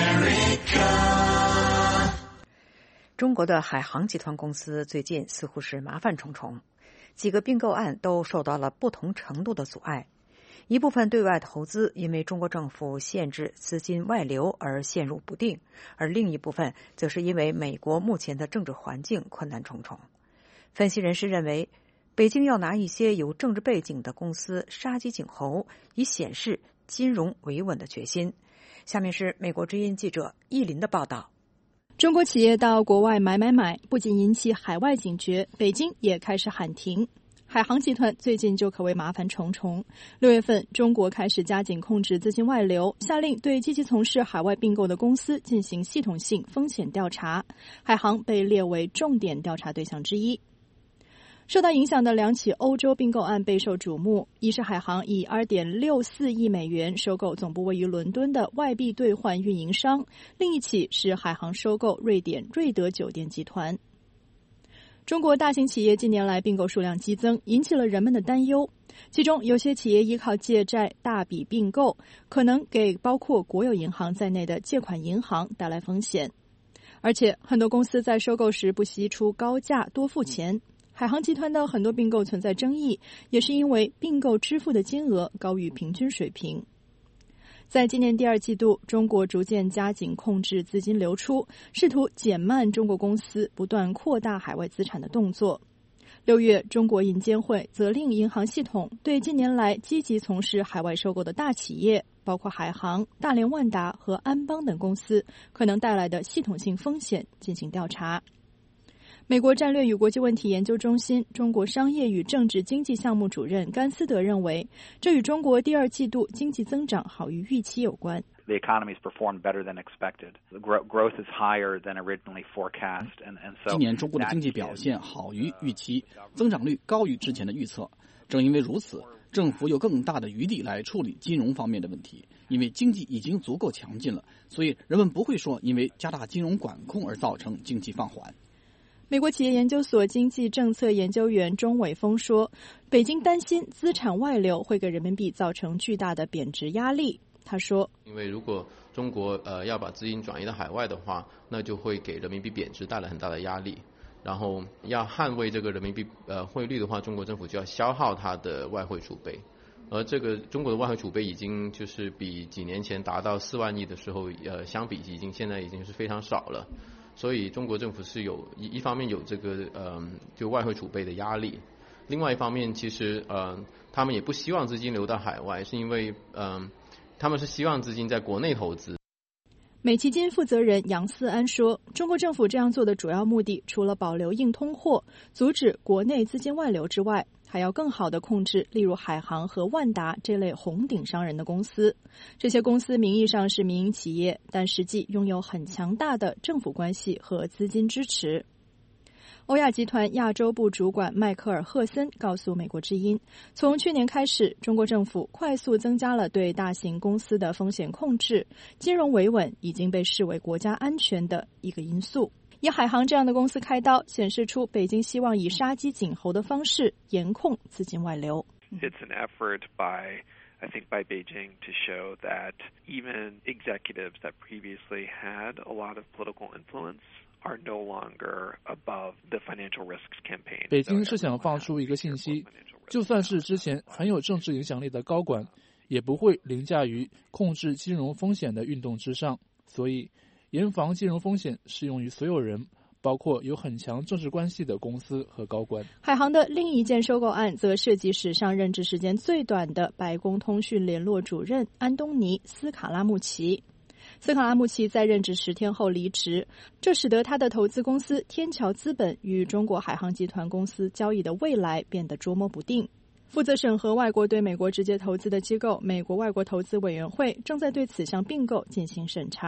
Speaker 1: America。
Speaker 3: 中国的海航集团公司最近似乎是麻烦重重，几个并购案都受到了不同程度的阻碍。一部分对外投资因为中国政府限制资金外流而陷入不定，而另一部分则是因为美国目前的政治环境困难重重。分析人士认为，北京要拿一些有政治背景的公司杀鸡儆猴，以显示金融维稳的决心。下面是美国之音记者易林的报道。
Speaker 6: 中国企业到国外买，不仅引起海外警觉，北京也开始喊停。海航集团最近就可谓麻烦重重。6月份，中国开始加紧控制资金外流，下令对积极从事海外并购的公司进行系统性风险调查，海航被列为重点调查对象之一。受到影响的2起欧洲并购案备受瞩目，一是海航以2.64亿美元收购总部位于伦敦的外币兑换运营商，另一起是海航收购瑞典瑞德酒店集团。中国大型企业近年来并购数量激增，引起了人们的担忧。其中有些企业依靠借债大笔并购，可能给包括国有银行在内的借款银行带来风险。而且很多公司在收购时不惜出高价多付钱。海航集团的很多并购存在争议，也是因为并购支付的金额高于平均水平。在今年第2季度，中国逐渐加紧控制资金流出，试图减慢中国公司不断扩大海外资产的动作。6月，中国银监会责令银行系统对近年来积极从事海外收购的大企业，包括海航、大连万达和安邦等公司可能带来的系统性风险进行调查。美国战略与国际问题研究中心中国商业与政治经济项目主任甘斯德认为，这与中国第2季度经济增长好于预期有关。
Speaker 4: The economy's performed better than expected. The growth is higher than originally forecast, and so
Speaker 24: 今年中国的经济表现好于预期，增长率高于之前的预测。正因为如此，政府有更大的余地来处理金融方面的问题，因为经济已经足够强劲了，所以人们不会说因为加大金融管控而造成经济放缓。
Speaker 6: 美国企业研究所经济政策研究员钟伟峰说，北京担心资产外流会给人民币造成巨大的贬值压力。他说，
Speaker 10: 因为如果中国要把资金转移到海外的话，那就会给人民币贬值带来很大的压力。然后要捍卫这个人民币汇率的话，中国政府就要消耗它的外汇储备。而这个中国的外汇储备已经就是比几年前达到4万亿的时候相比现在已经是非常少了。所以中国政府是有一方面有这个就外汇储备的压力，另外一方面其实他们也不希望资金流到海外，是因为他们是希望资金在国内投资。
Speaker 6: 美基金负责人杨思安说，中国政府这样做的主要目的，除了保留硬通货、阻止国内资金外流之外，还要更好地控制例如海航和万达这类红顶商人的公司。这些公司名义上是民营企业，但实际拥有很强大的政府关系和资金支持。欧亚集团亚洲部主管迈克尔·赫森告诉美国之音，从去年开始，中国政府快速增加了对大型公司的风险控制，金融维稳已经被视为国家安全的一个因素。以海航这样的公司开刀，显示出北京希望以杀鸡儆猴的方式严控资金外流。
Speaker 11: It's an effort by Beijing to show that even executives that previously had a lot of political influence are no longer above the financial risks campaign.
Speaker 12: 北京是想放出一个信息，就算是之前很有政治影响力的高管，也不会凌驾于控制金融风险的运动之上。所以严防金融风险适用于所有人，包括有很强政治关系的公司和高官。
Speaker 6: 海航的另一件收购案则涉及史上任职时间最短的白宫通讯联络主任安东尼·斯卡拉穆奇。斯卡拉穆奇在任职10天后离职，这使得他的投资公司天桥资本与中国海航集团公司交易的未来变得捉摸不定。负责审核外国对美国直接投资的机构美国外国投资委员会正在对此项并购进行审查。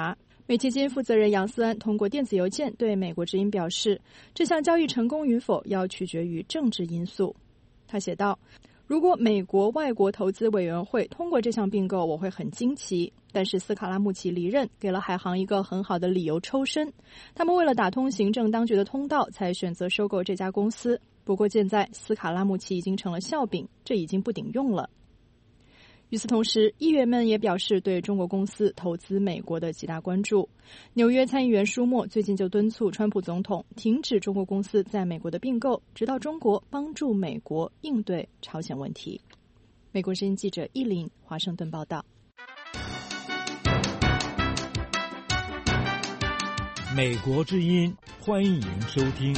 Speaker 6: 美基金负责人杨思安通过电子邮件对美国之音表示，这项交易成功与否要取决于政治因素。他写道，如果美国外国投资委员会通过这项并购，我会很惊奇。但是斯卡拉穆奇离任给了海航一个很好的理由抽身，他们为了打通行政当局的通道才选择收购这家公司。不过现在斯卡拉穆奇已经成了笑柄，这已经不顶用了。与此同时，议员们也表示对中国公司投资美国的极大关注。纽约参议员舒默最近就敦促川普总统停止中国公司在美国的并购，直到中国帮助美国应对朝鲜问题。美国之音记者依林华盛顿报道。
Speaker 9: 美国之音，欢迎收听。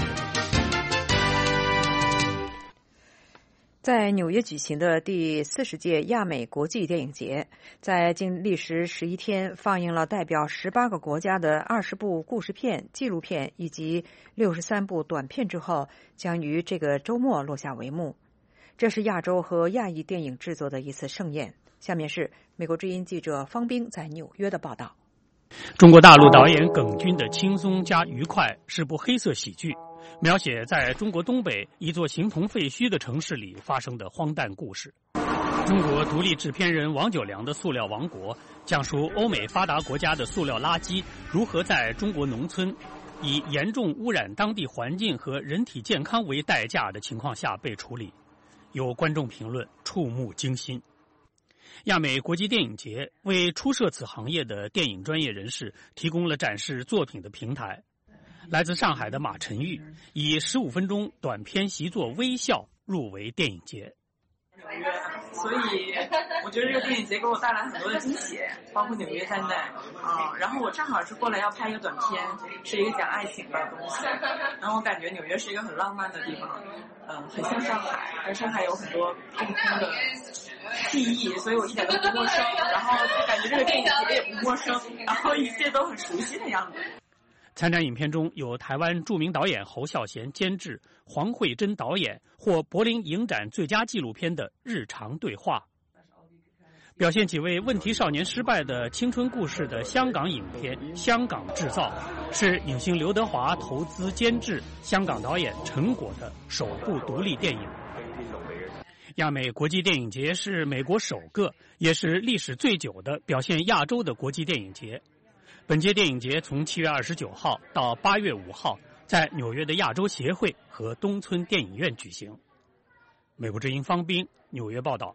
Speaker 3: 在纽约举行的第40届亚美国际电影节，在经历时11天放映了代表18个国家的20部故事片、纪录片以及63部短片之后，将于这个周末落下帷幕。这是亚洲和亚裔电影制作的一次盛宴。下面是美国之音记者方冰在纽约的报道。
Speaker 14: 中国大陆导演耿军的《轻松加愉快》是部黑色喜剧，描写在中国东北一座形同废墟的城市里发生的荒诞故事。中国独立制片人王九良的《塑料王国》讲述欧美发达国家的塑料垃圾如何在中国农村以严重污染当地环境和人体健康为代价的情况下被处理，有观众评论触目惊心。亚美国际电影节为初涉此行业的电影专业人士提供了展示作品的平台。来自上海的马晨玉以15分钟短片习作《微笑》入围电影节。
Speaker 15: 纽约，所以我觉得这个电影节给我带来很多的惊喜，包括纽约在内然后我正好是过来要拍一个短片，是一个讲爱情的东西。然后我感觉纽约是一个很浪漫的地方，很像上海，而上海有很多共通的记忆，所以我一点都不陌生。然后就感觉这个电影节也不陌生，然后一切都很熟悉的样子。
Speaker 14: 参展影片中有台湾著名导演侯孝贤监制，黄慧珍导演获柏林影展最佳纪录片的《日常对话》，表现几位问题少年失败的青春故事的香港影片《香港制造》，是影星刘德华投资监制、香港导演陈果的首部独立电影。亚美国际电影节是美国首个，也是历史最久的表现亚洲的国际电影节。本届电影节从7月29号到8月5号，在纽约的亚洲协会和东村电影院举行。美国之音方冰，纽约报道。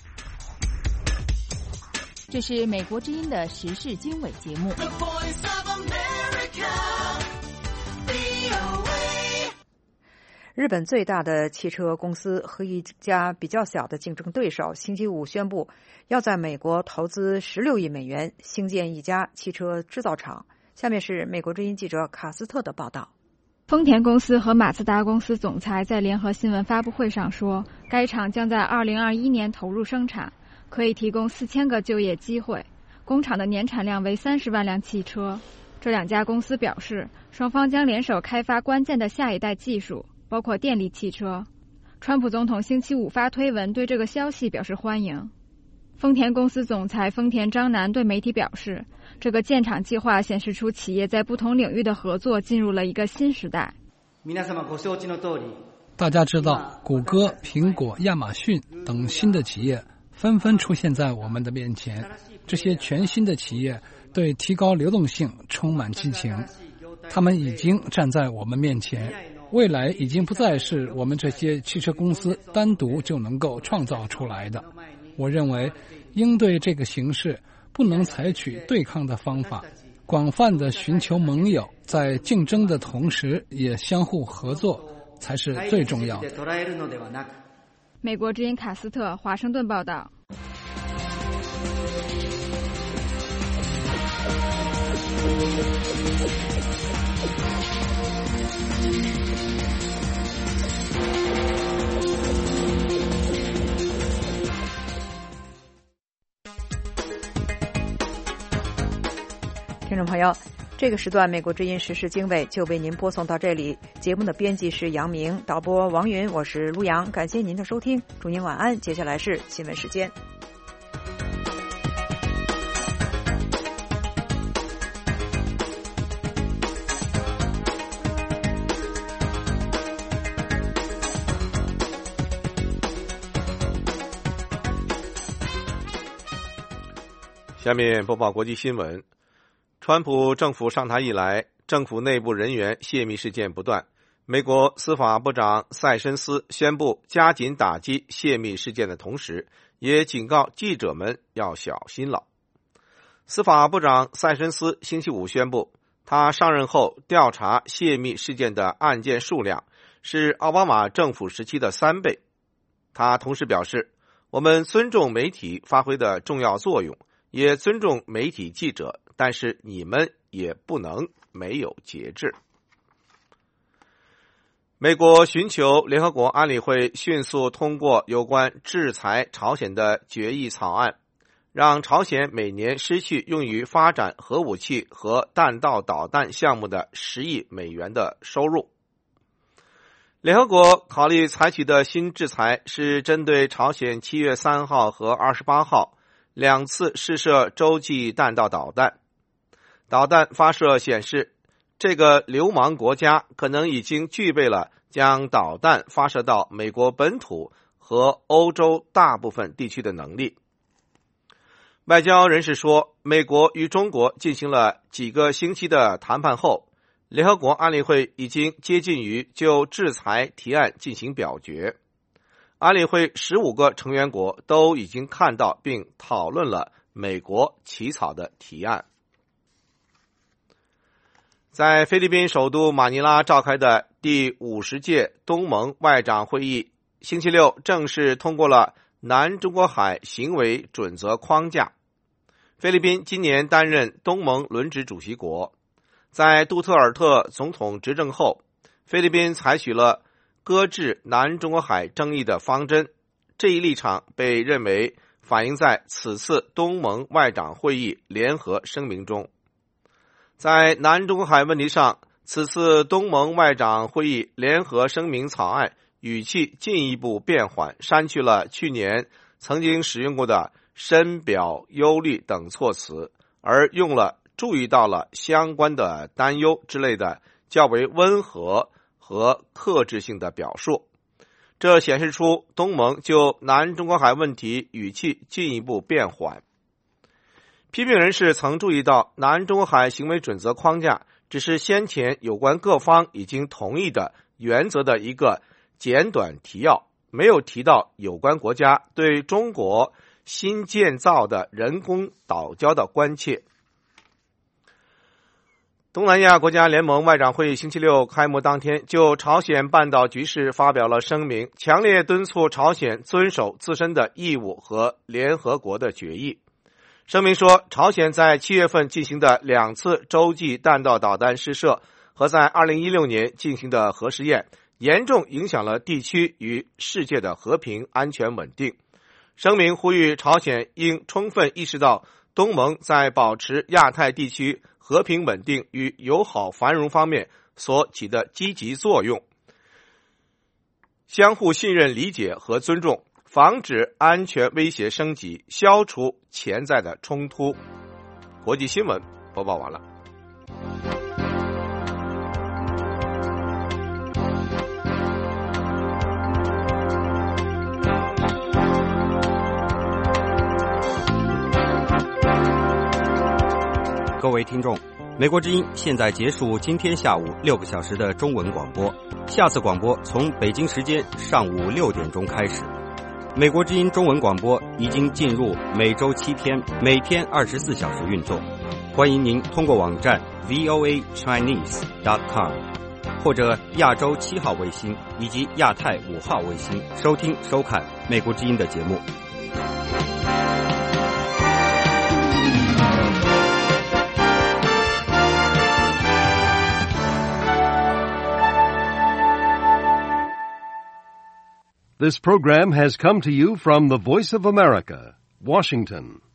Speaker 2: 这是美国之音的时事经纬节目。
Speaker 3: 日本最大的汽车公司和一家比较小的竞争对手星期五宣布，要在美国投资16亿美元兴建一家汽车制造厂。下面是美国之音记者卡斯特的报道。
Speaker 16: 丰田公司和马自达公司总裁在联合新闻发布会上说，该厂将在2021年投入生产，可以提供4000个就业机会。工厂的年产量为30万辆汽车。这两家公司表示，双方将联手开发关键的下一代技术，包括电力汽车。川普总统星期五发推文对这个消息表示欢迎。丰田公司总裁丰田章男对媒体表示，这个建厂计划显示出企业在不同领域的合作进入了一个新时代。
Speaker 24: 大家知道，谷歌、苹果、亚马逊等新的企业纷纷出现在我们的面前。这些全新的企业对提高流动性充满激情，他们已经站在我们面前。未来已经不再是我们这些汽车公司单独就能够创造出来的。我认为应对这个形势不能采取对抗的方法，广泛的寻求盟友，在竞争的同时也相互合作才是最重要的。
Speaker 16: 美国之音卡斯特，华盛顿报道。
Speaker 3: 听众朋友，这个时段美国之音时事经纬就为您播送到这里。节目的编辑是杨明，导播王云，我是陆阳，感谢您的收听，祝您晚安。接下来是新闻时间。
Speaker 17: 下面播报国际新闻。川普政府上台以来，政府内部人员泄密事件不断。美国司法部长塞申斯宣布加紧打击泄密事件的同时，也警告记者们要小心了。司法部长塞申斯星期五宣布，他上任后调查泄密事件的案件数量是奥巴马政府时期的3倍。他同时表示，我们尊重媒体发挥的重要作用，也尊重媒体记者，但是你们也不能没有节制。美国寻求联合国安理会迅速通过有关制裁朝鲜的决议草案，让朝鲜每年失去用于发展核武器和弹道导弹项目的10亿美元的收入。联合国考虑采取的新制裁是针对朝鲜7月3号和28号2次试射洲际弹道导弹。导弹发射显示，这个流氓国家可能已经具备了将导弹发射到美国本土和欧洲大部分地区的能力。外交人士说，美国与中国进行了几个星期的谈判后，联合国安理会已经接近于就制裁提案进行表决。安理会15个成员国都已经看到并讨论了美国起草的提案。在菲律宾首都马尼拉召开的第50届东盟外长会议，星期六正式通过了南中国海行为准则框架。菲律宾今年担任东盟轮值主席国。在杜特尔特总统执政后，菲律宾采取了搁置南中国海争议的方针，这一立场被认为反映在此次东盟外长会议联合声明中。在南中国海问题上，此次东盟外长会议联合声明草案语气进一步变缓，删去了去年曾经使用过的深表忧虑等措辞，而用了注意到了相关的担忧之类的较为温和和克制性的表述。这显示出东盟就南中国海问题语气进一步变缓。批评人士曾注意到，南中国海行为准则框架只是先前有关各方已经同意的原则的一个简短提要，没有提到有关国家对中国新建造的人工岛礁的关切。东南亚国家联盟外长会议星期六开幕当天就朝鲜半岛局势发表了声明，强烈敦促朝鲜遵守自身的义务和联合国的决议。声明说，朝鲜在7月份进行的2次洲际弹道导弹试射和在2016年进行的核试验，严重影响了地区与世界的和平、安全、稳定。声明呼吁朝鲜应充分意识到东盟在保持亚太地区和平稳定与友好繁荣方面所起的积极作用，相互信任、理解和尊重，防止安全威胁升级，消除潜在的冲突。国际新闻播报完了。
Speaker 18: 各位听众，美国之音现在结束今天下午6个小时的中文广播，下次广播从北京时间上午6点钟开始。美国之音中文广播已经进入每周7天，每天24小时运作。欢迎您通过网站 voachinese.com 或者亚洲7号卫星以及亚太5号卫星收听收看美国之音的节目。
Speaker 19: This program has come to you from the Voice of America, Washington.